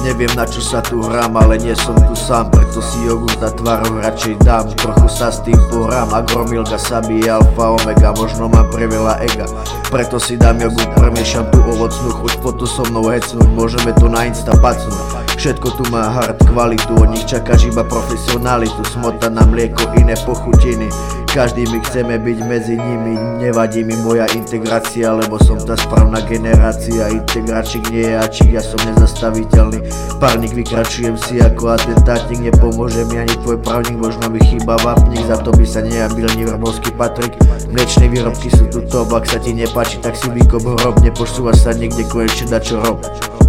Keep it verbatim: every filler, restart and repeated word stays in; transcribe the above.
Neviem na čo sa tu hrám, ale nie som tu sám, preto si jogurt na tvároch radšej dám. Trochu sa s tým pohrám, agromilka sabí alfa omega, možno mám preveľa ega, preto si dám jogurt, premiešam tú ovocnú chuť, foto so mnou hecnúť, môžeme to na Insta pacnúť. Všetko tu má hard kvalitu, od nich čakáš iba profesionalitu, smotana, mlieko, iné pochutiny. Každý my chceme byť medzi nimi, nevadí mi moja integrácia, lebo som tá správna generácia. Integračík nie je ačík, ja som nezastaviteľný párnik, vykračujem si ako atentátnik, nepomôže mi ani tvoj právnik, možno mi chýba vápnik, za to by sa nejabil ni vrmovský Patrik. Mliečne výrobky sú tu top, ak sa ti nepáči, tak si vykop hrob, neposúvaš sa niekde, konečne dačo rob.